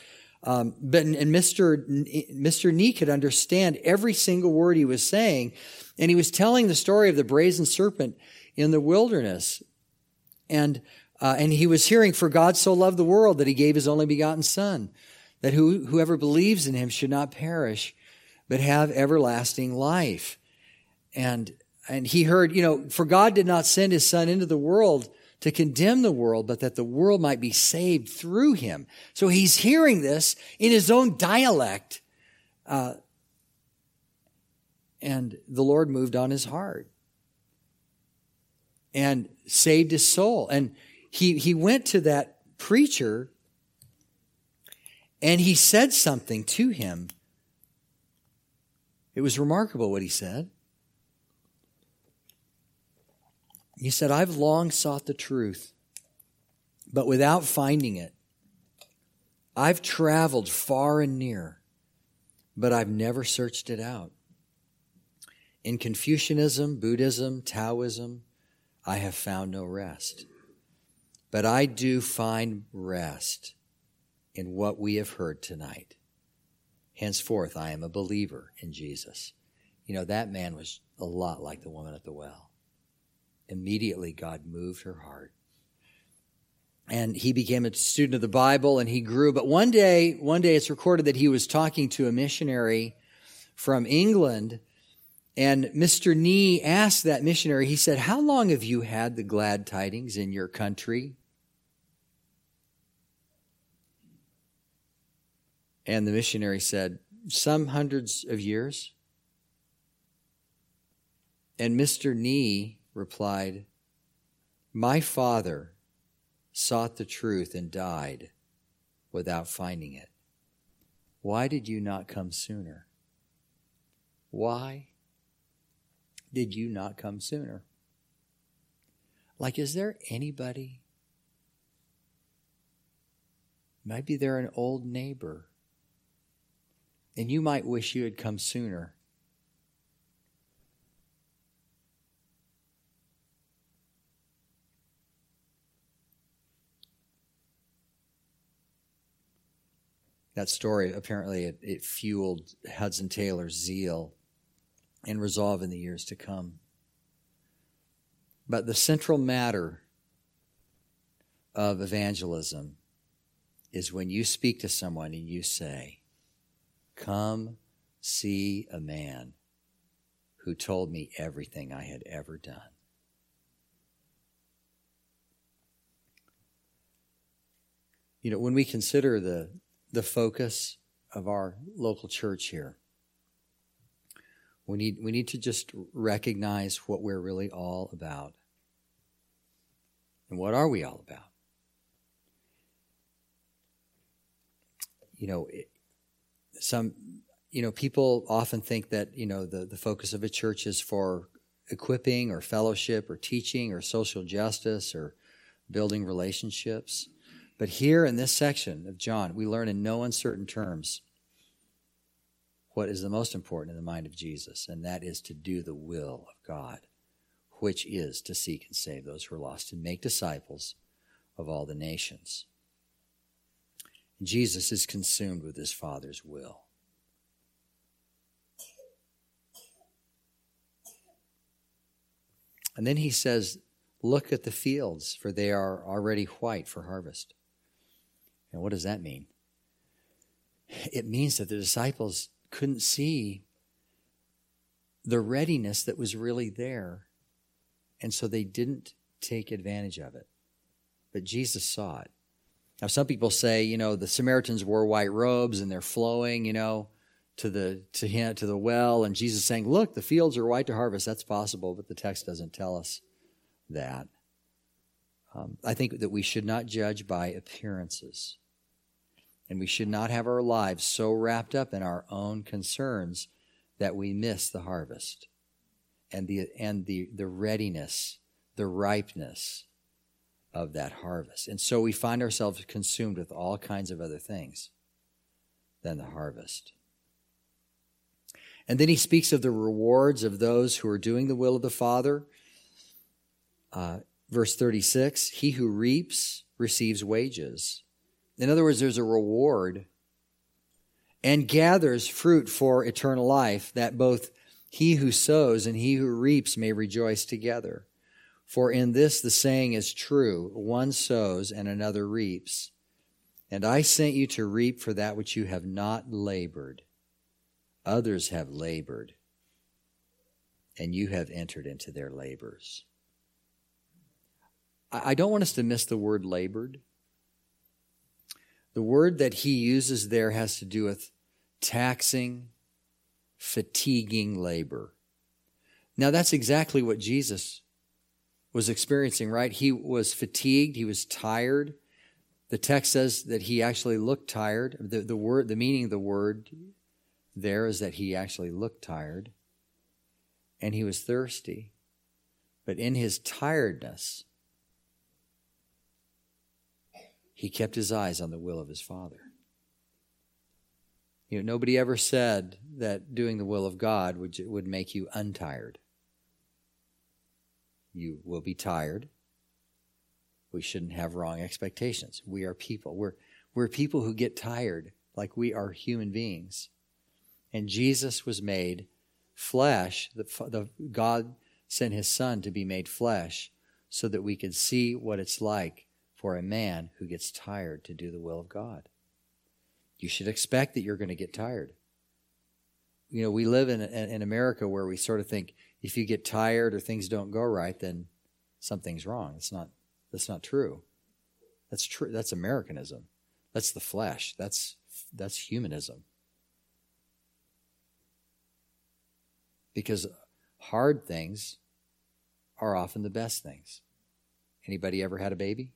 B: Mr. Ni could understand every single word he was saying. And he was telling the story of the brazen serpent in the wilderness. And he was hearing, for God so loved the world that He gave His only begotten Son, that whoever believes in Him should not perish, but have everlasting life. And he heard, you know, for God did not send His Son into the world to condemn the world, but that the world might be saved through Him. So he's hearing this in his own dialect, and the Lord moved on his heart and saved his soul. And he went to that preacher, and he said something to him. It was remarkable what he said. He said, I've long sought the truth, but without finding it. I've traveled far and near, but I've never searched it out. In Confucianism, Buddhism, Taoism, I have found no rest. But I do find rest in what we have heard tonight. Henceforth, I am a believer in Jesus. You know, that man was a lot like the woman at the well. Immediately, God moved her heart. And he became a student of the Bible, and he grew. But one day it's recorded that he was talking to a missionary from England, and Mr. Ni asked that missionary, he said, how long have you had the glad tidings in your country? And the missionary said, some hundreds of years. And Mr. Ni replied, my father sought the truth and died without finding it. Why did you not come sooner? Why did you not come sooner? Like, is there anybody? Maybe they're an old neighbor, and you might wish you had come sooner. That story, apparently, it fueled Hudson Taylor's zeal and resolve in the years to come. But the central matter of evangelism is when you speak to someone and you say, "Come see a man who told me everything I had ever done." You know, when we consider the focus of our local church here, we need to just recognize what we're really all about. And what are we all about? You know, people often think that, the focus of a church is for equipping or fellowship or teaching or social justice or building relationships. But here in this section of John, we learn in no uncertain terms what is the most important in the mind of Jesus, and that is to do the will of God, which is to seek and save those who are lost and make disciples of all the nations. Jesus is consumed with his Father's will. And then he says, "Look at the fields, for they are already white for harvest." And what does that mean? It means that the disciples couldn't see the readiness that was really there, and so they didn't take advantage of it. But Jesus saw it. Now, some people say, the Samaritans wore white robes and they're flowing, to the well, and Jesus saying, "Look, the fields are white to harvest." That's possible, but the text doesn't tell us that. I think that we should not judge by appearances. And we should not have our lives so wrapped up in our own concerns that we miss the harvest and the readiness, the ripeness of that harvest. And so we find ourselves consumed with all kinds of other things than the harvest. And then he speaks of the rewards of those who are doing the will of the Father. Verse 36, "He who reaps receives wages." In other words, there's a reward, and gathers fruit for eternal life, that both he who sows and he who reaps may rejoice together. For in this the saying is true, one sows and another reaps. And I sent you to reap for that which you have not labored. Others have labored, and you have entered into their labors. I don't want us to miss the word labored. The word that he uses there has to do with taxing, fatiguing labor. Now, that's exactly what Jesus was experiencing, right? He was fatigued. He was tired. The text says that he actually looked tired. The meaning of the word there is that he actually looked tired, and he was thirsty. But in his tiredness, he kept his eyes on the will of his Father. Nobody ever said that doing the will of God would make you untired. You will be tired. We shouldn't have wrong expectations. We are people. We're people who get tired, like we are human beings. And Jesus was made flesh. God sent his Son to be made flesh so that we could see what it's like for a man who gets tired to do the will of God. You should expect that you're going to get tired. We live in America where we sort of think if you get tired or things don't go right, then something's wrong. That's not true. That's true. That's Americanism. That's the flesh. That's humanism. Because hard things are often the best things. Anybody ever had a baby?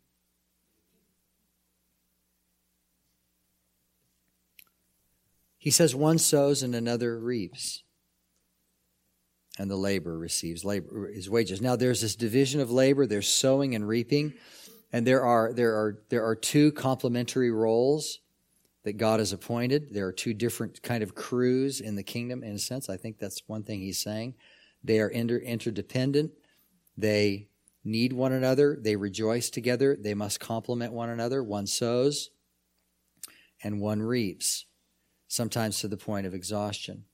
B: He says one sows and another reaps, and the laborer receives his wages. Now there's this division of labor. There's sowing and reaping, and there are two complementary roles that God has appointed. There are two different kind of crews in the kingdom, in a sense. I think that's one thing he's saying. They are interdependent. They need one another. They rejoice together. They must complement one another. One sows and one reaps, sometimes to the point of exhaustion.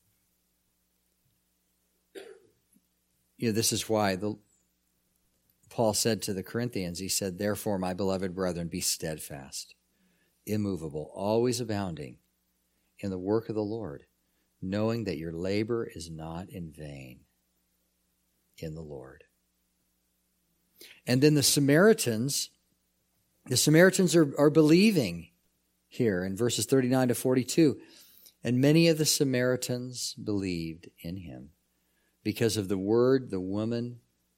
B: This is why Paul said to the Corinthians, he said, "Therefore, my beloved brethren, be steadfast, immovable, always abounding in the work of the Lord, knowing that your labor is not in vain in the Lord." And then the Samaritans are believing here in verses 39 to 42. And many of the Samaritans believed in him because of the word of the woman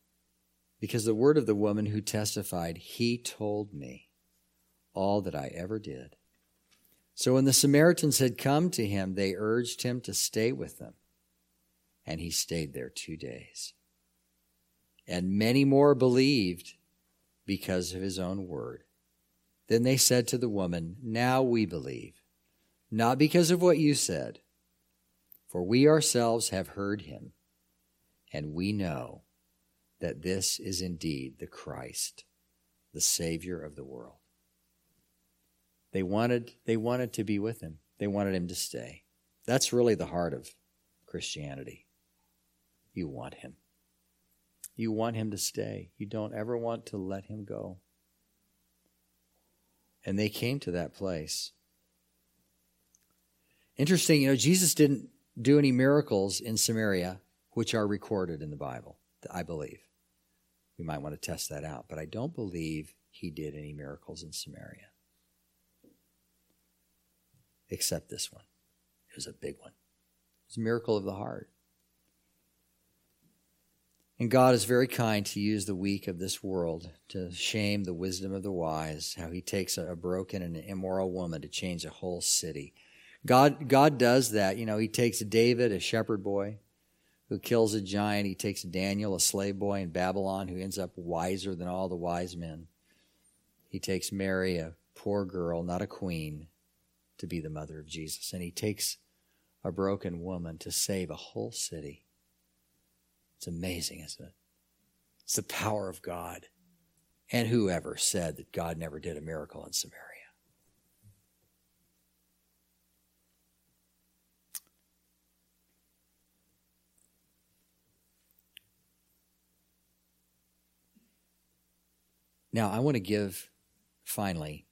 B: who testified, "He told me all that I ever did." So when the Samaritans had come to him, they urged him to stay with them. And he stayed there 2 days. And many more believed because of his own word. Then they said to the woman, "Now we believe, not because of what you said, for we ourselves have heard him, and we know that this is indeed the Christ, the Savior of the world." They wanted to be with him. They wanted him to stay. That's really the heart of Christianity. You want him. You want him to stay. You don't ever want to let him go. And they came to that place. Interesting, Jesus didn't do any miracles in Samaria, which are recorded in the Bible, I believe. We might want to test that out, but I don't believe he did any miracles in Samaria. Except this one. It was a big one. It was a miracle of the heart. And God is very kind to use the weak of this world to shame the wisdom of the wise, how he takes a broken and immoral woman to change a whole city. God does that. He takes David, a shepherd boy, who kills a giant. He takes Daniel, a slave boy in Babylon, who ends up wiser than all the wise men. He takes Mary, a poor girl, not a queen, to be the mother of Jesus. And he takes a broken woman to save a whole city. It's amazing, isn't it? It's the power of God. And whoever said that God never did a miracle in Samaria? Now, I want to give, finally,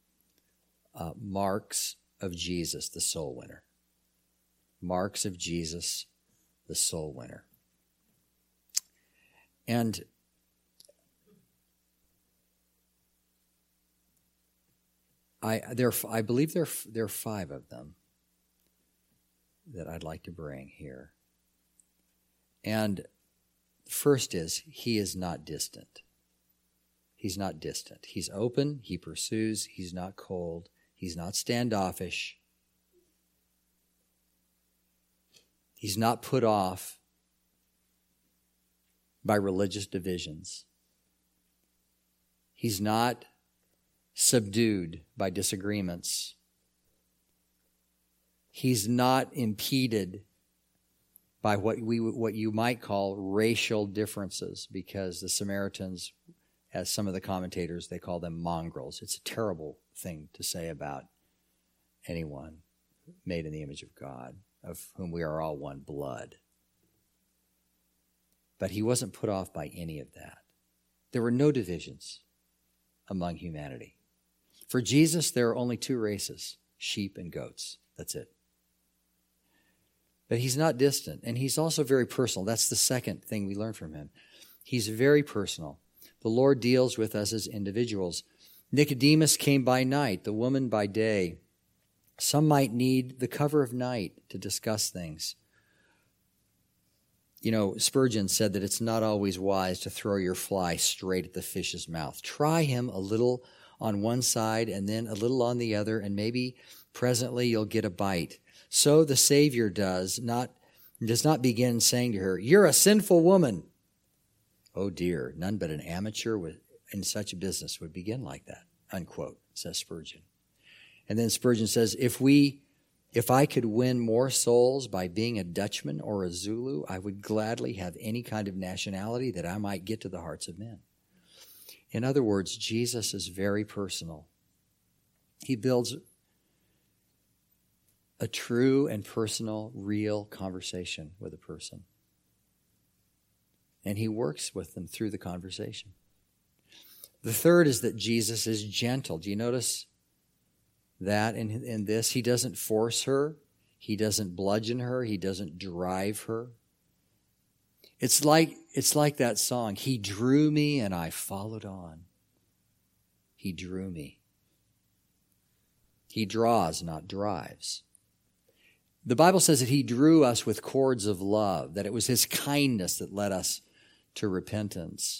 B: marks of Jesus, the soul winner. Marks of Jesus, the soul winner. And I believe there are 5 of them that I'd like to bring here. And first is, he is not distant. He's not distant. He's open. He pursues. He's not cold. He's not standoffish. He's not put off by religious divisions. He's not subdued by disagreements. He's not impeded by what you might call racial differences, because the Samaritans, as some of the commentators, they call them mongrels. It's a terrible thing to say about anyone made in the image of God, of whom we are all one blood. But he wasn't put off by any of that. There were no divisions among humanity. For Jesus, there are only 2 races, sheep and goats. That's it. But he's not distant, and he's also very personal. That's the second thing we learn from him. He's very personal. The Lord deals with us as individuals. Nicodemus came by night, the woman by day. Some might need the cover of night to discuss things. Spurgeon said that it's not always wise to throw your fly straight at the fish's mouth. Try him a little on one side and then a little on the other, and maybe presently you'll get a bite. So the Savior does not begin saying to her, "You're a sinful woman." Oh dear, none but an amateur in such a business would begin like that, unquote, says Spurgeon. And then Spurgeon says, if I could win more souls by being a Dutchman or a Zulu, I would gladly have any kind of nationality that I might get to the hearts of men. In other words, Jesus is very personal. He builds a true and personal, real conversation with a person. And he works with them through the conversation. The third is that Jesus is gentle. Do you notice that in this? He doesn't force her. He doesn't bludgeon her. He doesn't drive her. It's like that song, He drew me and I followed on. He drew me. He draws, not drives. The Bible says that He drew us with cords of love, that it was His kindness that led us to repentance.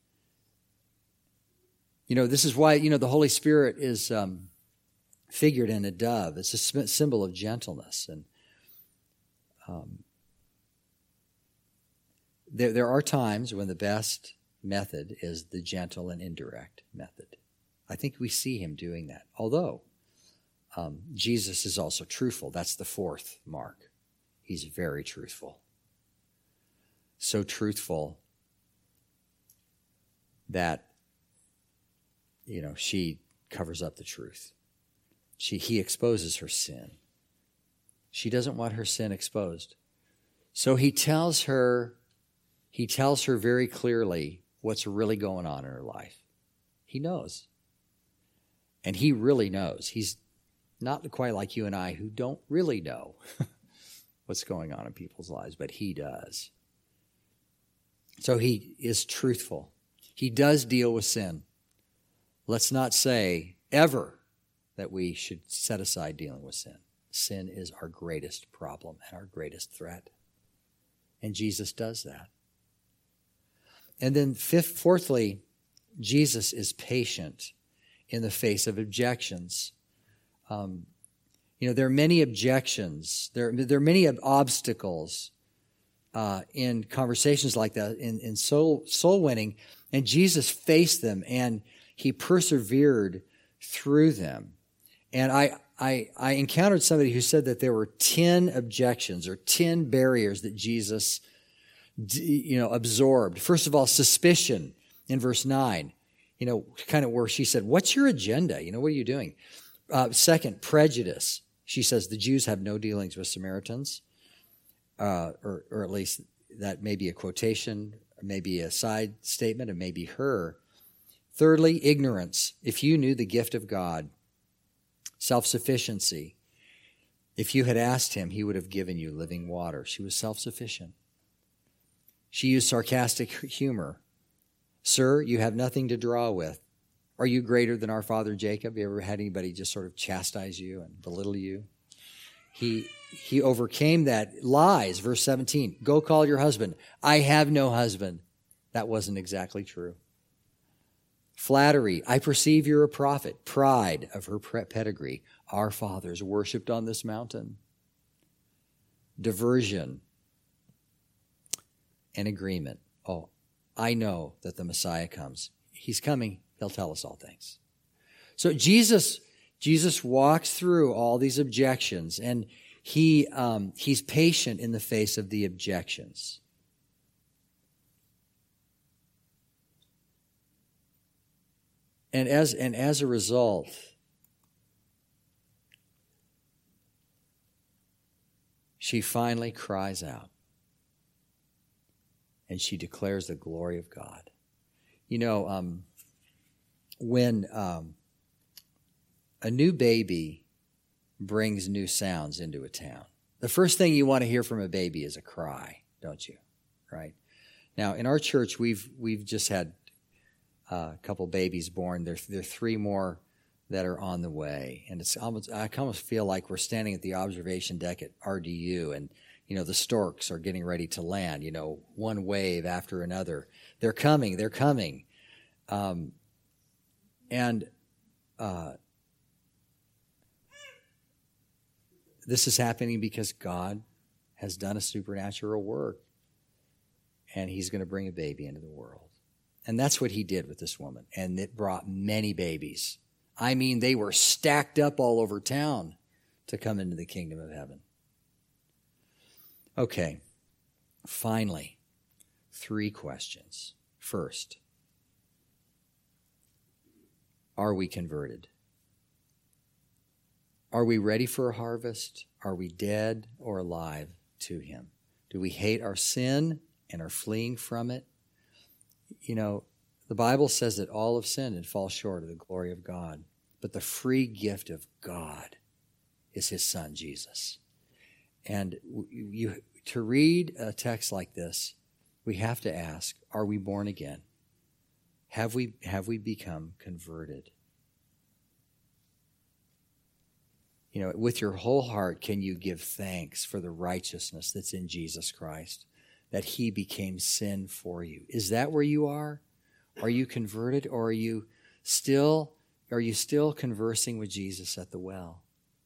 B: This is why, the Holy Spirit is figured in a dove. It's a symbol of gentleness. And there are times when the best method is the gentle and indirect method. I think we see Him doing that. Although Jesus is also truthful. That's the fourth mark. He's very truthful. So truthful that, she covers up the truth. He exposes her sin. She doesn't want her sin exposed. So he tells her very clearly what's really going on in her life. He knows. And He really knows. He's not quite like you and I who don't really know what's going on in people's lives, but He does. So He is truthful. He does deal with sin. Let's not say ever that we should set aside dealing with sin. Sin is our greatest problem and our greatest threat. And Jesus does that. And then fourthly, Jesus is patient in the face of objections. There are many objections. There are many obstacles in conversations like that, in soul winning. And Jesus faced them, and He persevered through them. And I encountered somebody who said that there were 10 objections or 10 barriers that Jesus absorbed. First of all, suspicion in verse 9, kind of where she said, what's your agenda? What are you doing? Second, prejudice. She says the Jews have no dealings with Samaritans, or at least that may be a quotation, maybe a side statement, it may be her. Thirdly, ignorance. If you knew the gift of God, self-sufficiency. If you had asked Him, He would have given you living water. She was self-sufficient. She used sarcastic humor. Sir, you have nothing to draw with. Are you greater than our father Jacob? You ever had anybody just sort of chastise you and belittle you? He overcame that. Lies, verse 17. Go call your husband. I have no husband. That wasn't exactly true. Flattery. I perceive you're a prophet. Pride of her pedigree. Our fathers worshipped on this mountain. Diversion. And agreement. Oh, I know that the Messiah comes. He's coming. He'll tell us all things. So Jesus walks through all these objections, and he's patient in the face of the objections. And as a result, she finally cries out, and she declares the glory of God. When a new baby brings new sounds into a town, the first thing you want to hear from a baby is a cry, don't you? Right? Now, in our church, we've just had a couple babies born. There are 3 more that are on the way, and I almost feel like we're standing at the observation deck at RDU, and the storks are getting ready to land. One wave after another. They're coming. This is happening because God has done a supernatural work, and He's going to bring a baby into the world. And that's what He did with this woman, and it brought many babies. I mean, they were stacked up all over town to come into the kingdom of heaven. Okay, finally, 3 questions. First, are we converted? Are we ready for a harvest? Are we dead or alive to Him? Do we hate our sin and are fleeing from it? The Bible says that all have sinned and fall short of the glory of God. But the free gift of God is his Son, Jesus. And to read a text like this, we have to ask, are we born again? Have we become converted? You know, with your whole heart, can you give thanks for the righteousness that's in Jesus Christ, that he became sin for you? Is that where you are? Are you converted, or are you still conversing with Jesus at the well?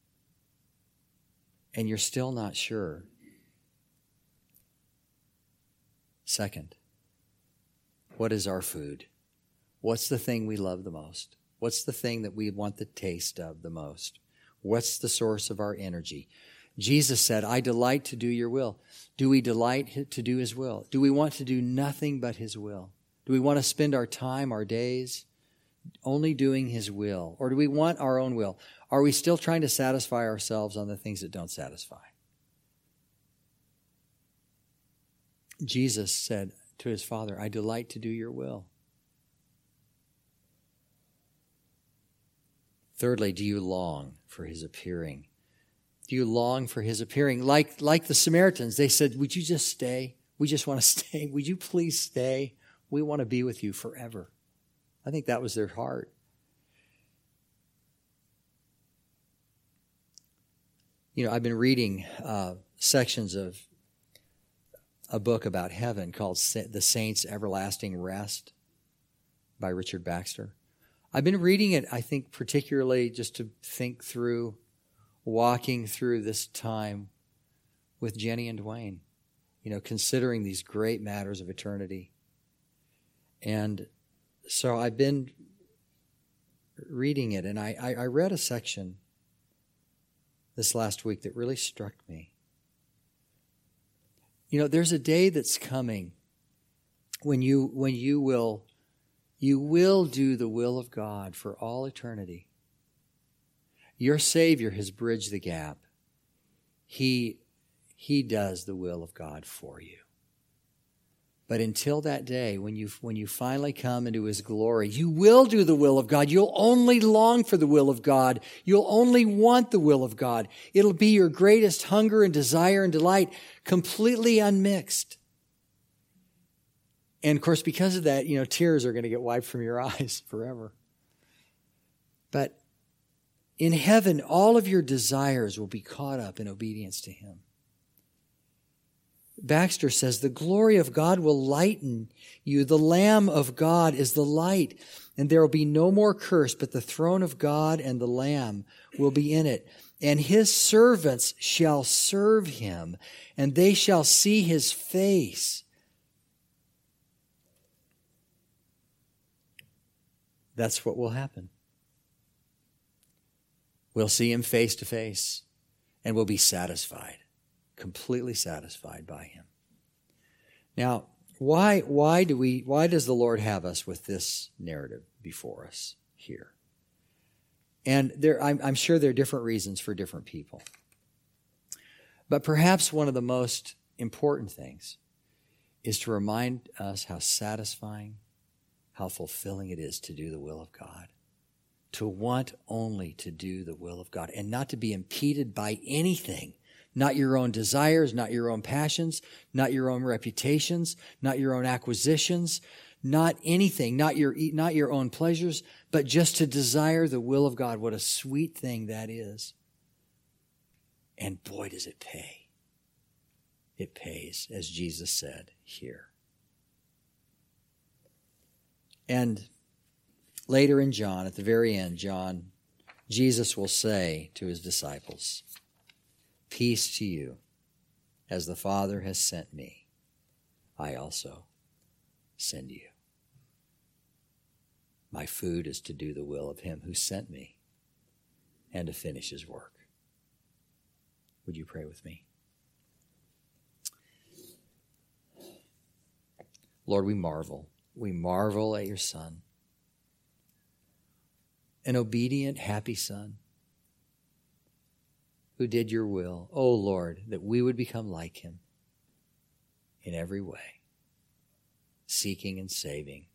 B: And you're still not sure. Second, what is our food? What's the thing we love the most? What's the thing that we want the taste of the most? What's the source of our energy? Jesus said, I delight to do your will. Do we delight to do his will? Do we want to do nothing but his will? Do we want to spend our time, our days, only doing his will? Or do we want our own will? Are we still trying to satisfy ourselves on the things that don't satisfy? Jesus said to his Father, I delight to do your will. Thirdly, do you long for his appearing? Do you long for his appearing? Like the Samaritans, they said, would you just stay? We just want to stay. Would you please stay? We want to be with you forever. I think that was their heart. You know, I've been reading sections of a book about heaven called The Saints' Everlasting Rest by Richard Baxter. I've been reading it, I think, particularly just to think through, walking through this time with Jenny and Dwayne, you know, considering these great matters of eternity. And so I've been reading it, and I read a section this last week that really struck me. You know, there's a day that's coming when you will do the will of God for all eternity. Your Savior has bridged the gap. He does the will of God for you. But until that day, when you finally come into his glory, you will do the will of God. You'll only long for the will of God. You'll only want the will of God. It'll be your greatest hunger and desire and delight, completely unmixed. And of course, because of that, you know, tears are going to get wiped from your eyes forever. But in heaven, all of your desires will be caught up in obedience to him. Baxter says, the glory of God will lighten you. The Lamb of God is the light, and there will be no more curse, but the throne of God and the Lamb will be in it. And his servants shall serve him, and they shall see his face. That's what will happen. We'll see him face to face, and we'll be satisfied, completely satisfied by him. Now, why does the Lord have us with this narrative before us here? And I'm sure there are different reasons for different people. But perhaps one of the most important things is to remind us how satisfying, how fulfilling it is to do the will of God. To want only to do the will of God and not to be impeded by anything. Not your own desires, not your own passions, not your own reputations, not your own acquisitions, not anything, not your own pleasures, but just to desire the will of God. What a sweet thing that is. And boy, does it pay. It pays, as Jesus said here. And later in John, at the very end, Jesus will say to his disciples, peace to you, as the Father has sent me, I also send you. My food is to do the will of him who sent me and to finish his work. Would you pray with me? Lord, we marvel. We marvel at your Son, an obedient, happy Son who did your will. Oh, Lord, that we would become like him in every way, seeking and saving